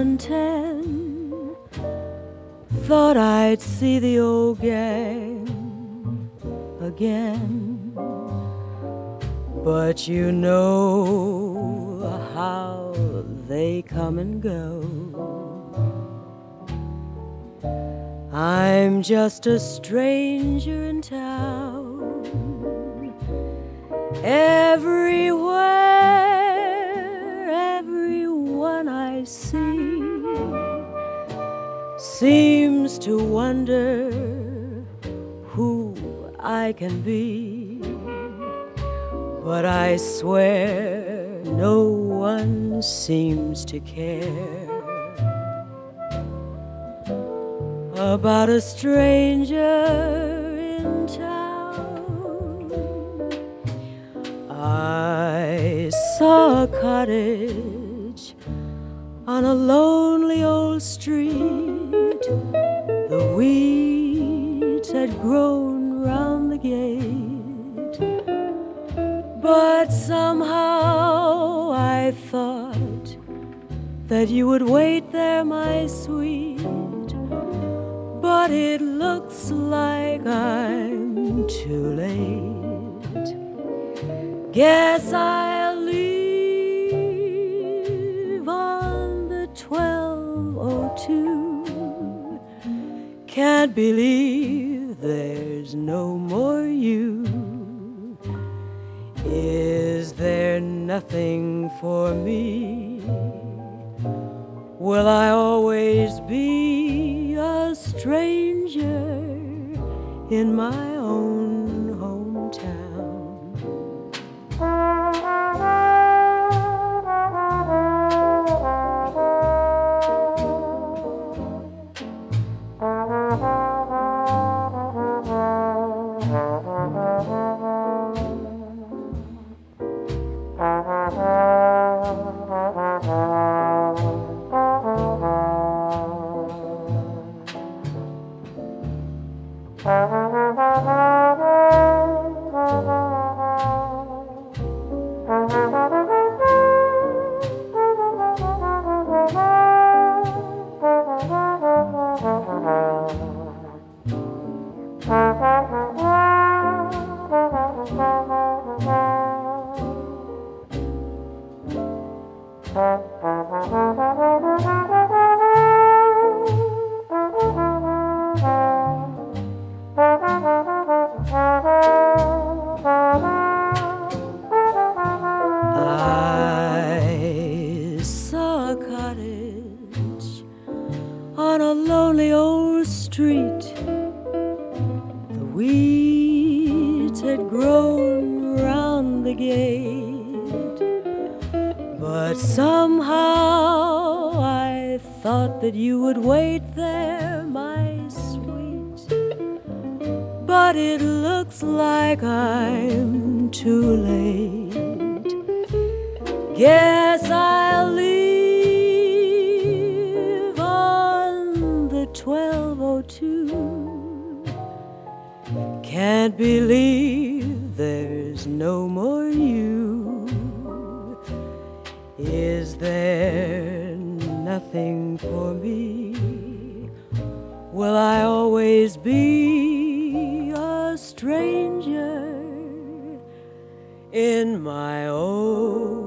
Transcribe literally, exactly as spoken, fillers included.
and ten. Thought I'd see the old gang again, but you know how they come and go. I'm just a stranger in town. Everywhere, everyone I see seems to wonder who I can be. But I swear no one seems to care about a stranger in town. I saw a cottage on a lonely old street. The weeds had grown round the gate, but somehow I thought that you would wait there, my sweet. But it looks like I'm too late. Guess I'll leave on the twelve oh two. Can't believe there's no more you. Is there nothing for me? Will I always be a stranger in my own hometown? I saw a cottage on a lonely old street. The weeds had grown round the gate, but somehow I thought that you would wait there, my sweet. But it looks like I'm too late. Guess I'll leave on the twelve oh two. Can't believe there's no more you. Is there nothing for me? Will I always be a stranger in my own